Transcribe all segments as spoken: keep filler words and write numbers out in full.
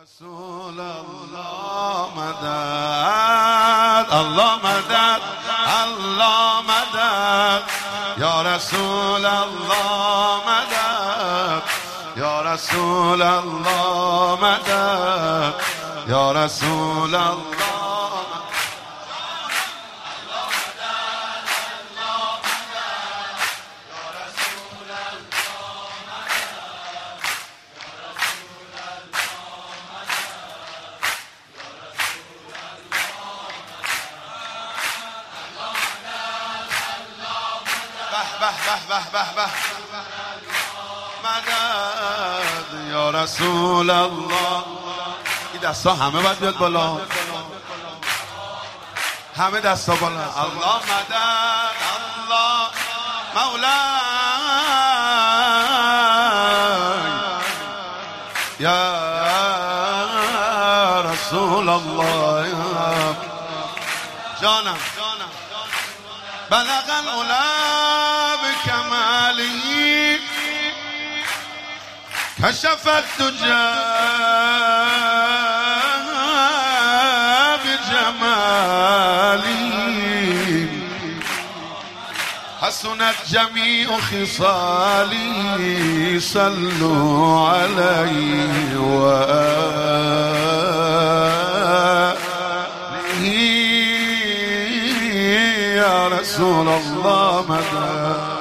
رسول الله مدد الله مدد الله مدد یا رسول الله مدد یا رسول الله مدد یا رسول الله به به به به مدد یا رسول الله. این دستا همه باید بیاد بالا، همه دستا بالا. الله مدد الله مولا یا رسول الله جانم بلغ العلا بکماله کشف الدجى بجماله حسنت جمیع خصاله صلوا علیه و آله یا رسول الله مدد.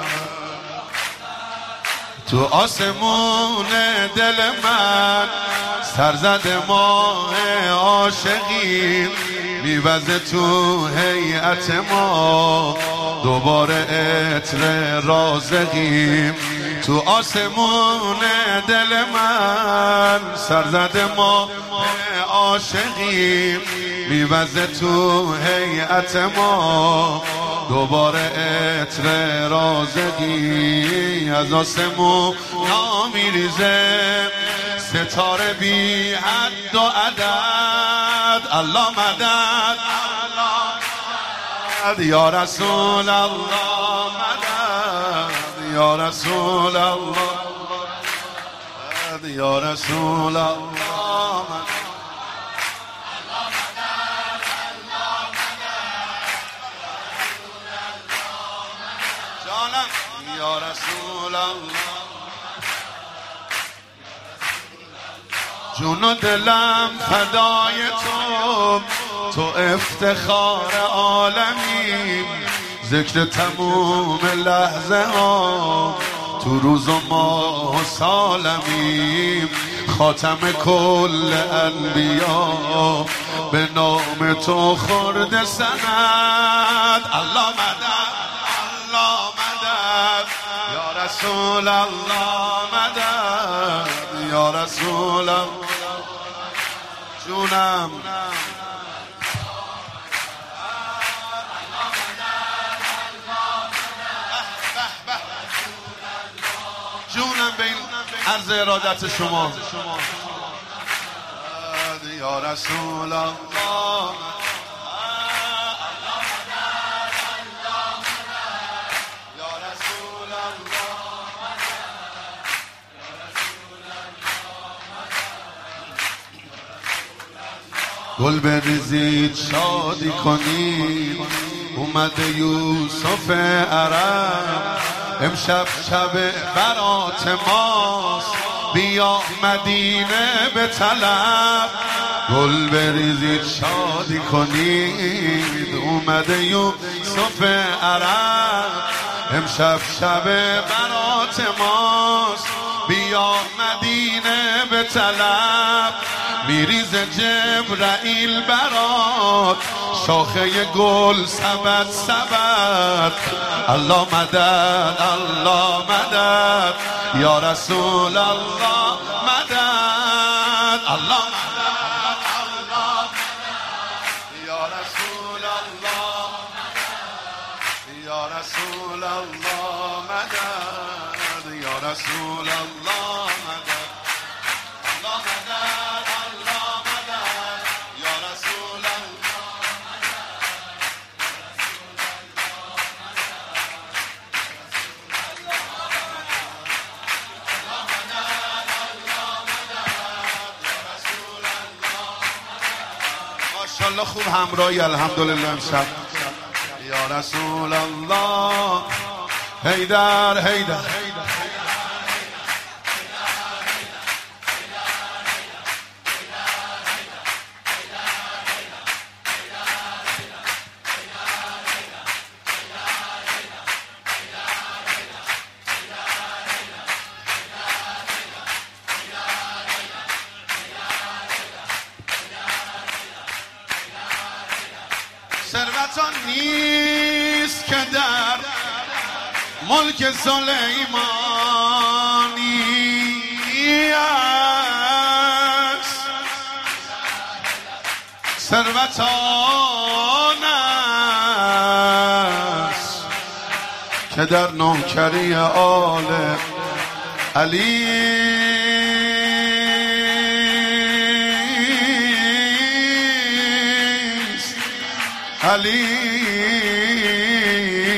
تو آسمون دل من سرزد ماه عاشقی میوزه تو هیئت ما دوباره عطر رازقیم. تو آسمون دل من سرزد ماه عاشقی میوزه تو هیئت ما دوباره عطر رازقی. از آسمون میریزه ستاره بی حد و عدد. الله مدد یا رسول الله مدد یا رسول الله یا رسول الله مدد. یا رسول الله جون و دلم فدای تو، تو افتخار عالمیم. ذکر تموم لحظه ها تو روز و ماه و سالمیم. خاتم کل انبیا به نام تو خورده سند. الله مدد الله مدد یا رسول الله مدد یا رسول الله جونم جونم به این عرض ارادت شما یا رسول الله. گل بریزید شادی کنید اومده یوسف عرب. امشب شب برات ماست بیا مدینه به طلب. گل بریزید شادی کنید اومده یوسف عرب. امشب شب برات ماست بیا مدینه به طلب. میریز جبرائیل برات شاخه گل سبد سبد. الله مدد الله مدد یا رسول الله مدد. الله مدد الله مدد یا رسول الله یا رسول الله مدد یا رسول الله مدد. الله مدد انشالله خوب همراهی الحمدلله امشب. یا رسول الله حیدر حیدر ثروت آن نیست که در ملک سلیمانی است، ثروت آن است که در نوکری آل علی علی